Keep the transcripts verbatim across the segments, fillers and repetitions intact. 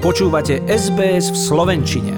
Počúvate es bé es v slovenčine.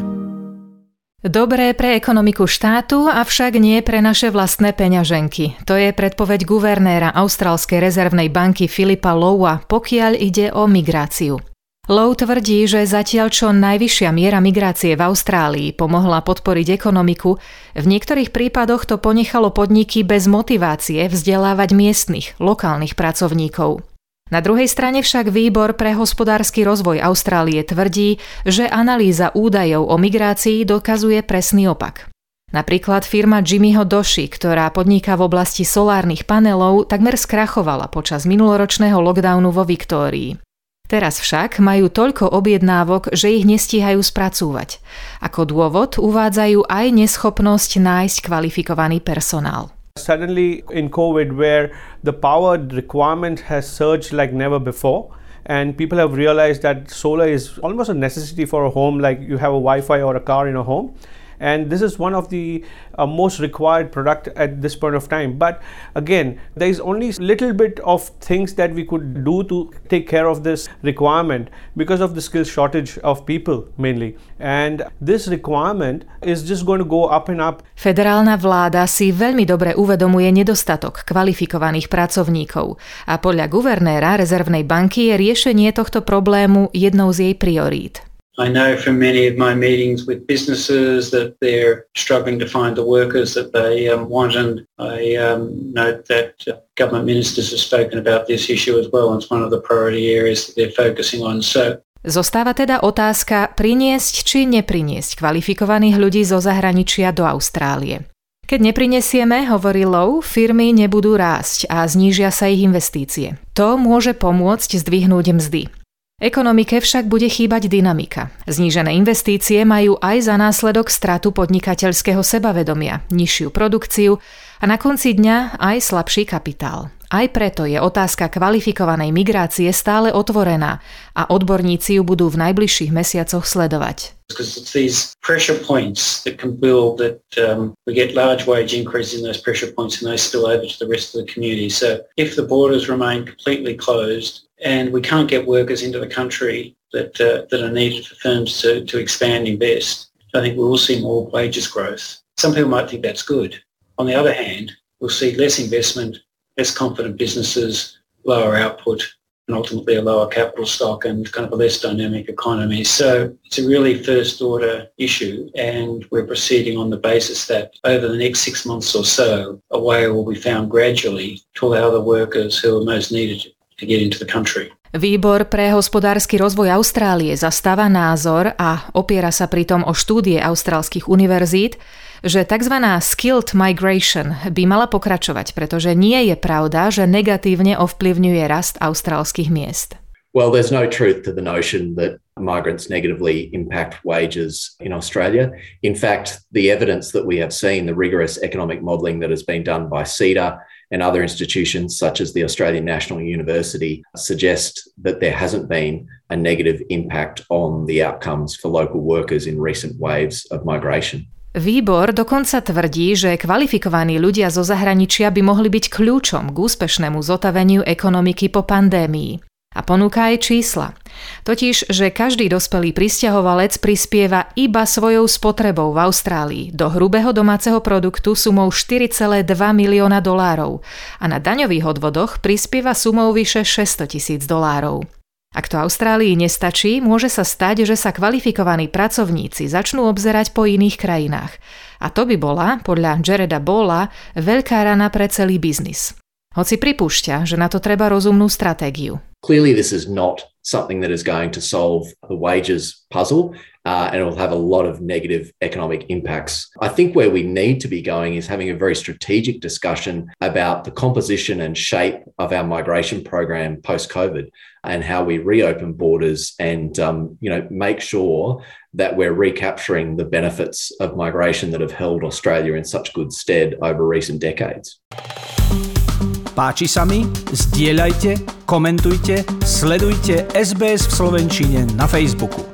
Dobré pre ekonomiku štátu, avšak nie pre naše vlastné peňaženky. To je predpoveď guvernéra Austrálskej rezervnej banky Philipa Lowa, pokiaľ ide o migráciu. Low tvrdí, že zatiaľ čo najvyššia miera migrácie v Austrálii pomohla podporiť ekonomiku, v niektorých prípadoch to ponechalo podniky bez motivácie vzdelávať miestnych, lokálnych pracovníkov. Na druhej strane však Výbor pre hospodársky rozvoj Austrálie tvrdí, že analýza údajov o migrácii dokazuje presný opak. Napríklad firma Jimmyho Doshi, ktorá podniká v oblasti solárnych panelov, takmer skrachovala počas minuloročného lockdownu vo Viktórii. Teraz však majú toľko objednávok, že ich nestíhajú spracúvať. Ako dôvod uvádzajú aj neschopnosť nájsť kvalifikovaný personál. Suddenly in COVID, where the power requirement has surged like never before, and people have realized that solar is almost a necessity for a home, like you have a Wi-Fi or a car in a home. And this is one of the uh, most required product at this point of time. But again, there is only little bit of things that we could do to take care of this requirement because of the skill shortage of people mainly. And this requirement is just going to go up and up. Federálna vláda si veľmi dobre uvedomuje nedostatok kvalifikovaných pracovníkov a podľa guvernéra rezervnej banky je riešenie tohto problému jednou z jej priorít. I know from many of my meetings with businesses that they're struggling to find the workers that they um, want, and I um, note that uh, government ministers have spoken about this issue as well. It's one of the priority areas that they're focusing on. So Zostáva teda otázka priniesť či nepriniesť kvalifikovaných ľudí zo zahraničia do Austrálie. Keď neprinesieme, hovorí Low, firmy nebudú rásť a znížia sa ich investície. To môže pomôcť zdvihnúť mzdy. Ekonomike však bude chýbať dynamika. Znížené investície majú aj za následok stratu podnikateľského sebavedomia, nižšiu produkciu a na konci dňa aj slabší kapitál. Aj preto je otázka kvalifikovanej migrácie stále otvorená a odborníci ju budú v najbližších mesiacoch sledovať. Because it's these pressure points that can build that um, we get large wage increases in those pressure points and they spill over to the rest of the community. So if the borders remain completely closed and we can't get workers into the country that uh, that are needed for firms to, to expand and invest, I think we will see more wages growth. Some people might think that's good. On the other hand, we'll see less investment, less confident businesses, lower output, and ultimately a lower capital stock and kind of a less dynamic economy. So it's a really first order issue, and we're proceeding on the basis that over the next six months or so, a way will be found gradually to allow the workers who are most needed to get into the country. Výbor pre hospodársky rozvoj Austrálie zastáva názor a opiera sa pritom o štúdie austrálskych univerzít, že tzv. Skilled migration by mala pokračovať, pretože nie je pravda, že negatívne ovplyvňuje rast austrálskych miest. Well, there's no truth to the notion that migrants negatively impact wages in Australia. In fact, the evidence that we have seen, the rigorous economic modelling that has been done by CEDA and other institutions such as the Australian National University suggest that there hasn't been a negative impact on the outcomes for local workers in recent waves of migration. Výbor dokonca tvrdí, že kvalifikovaní ľudia zo zahraničia by mohli byť kľúčom k úspešnému zotaveniu ekonomiky po pandémii. A ponúka aj čísla. Totiž, že každý dospelý prisťahovalec prispieva iba svojou spotrebou v Austrálii do hrubého domáceho produktu sumou štyri celé dva milióna dolárov a na daňových odvodoch prispieva sumou vyše šesťsto tisíc dolárov. Ak to Austrálii nestačí, môže sa stať, že sa kvalifikovaní pracovníci začnú obzerať po iných krajinách. A to by bola, podľa Jareda Balla, veľká rana pre celý biznis. Hoci pripúšťa, že na to treba rozumnú stratégiu. Clearly this is not something that is going to solve the wages puzzle uh, and it will have a lot of negative economic impacts. I think where we need to be going is having a very strategic discussion about the composition and shape of our migration program post-COVID and how we reopen borders and um, you know, make sure that we're recapturing the benefits of migration that have held Australia in such good stead over recent decades. Páči sa mi? Zdieľajte, komentujte, sledujte es bé es v slovenčine na Facebooku.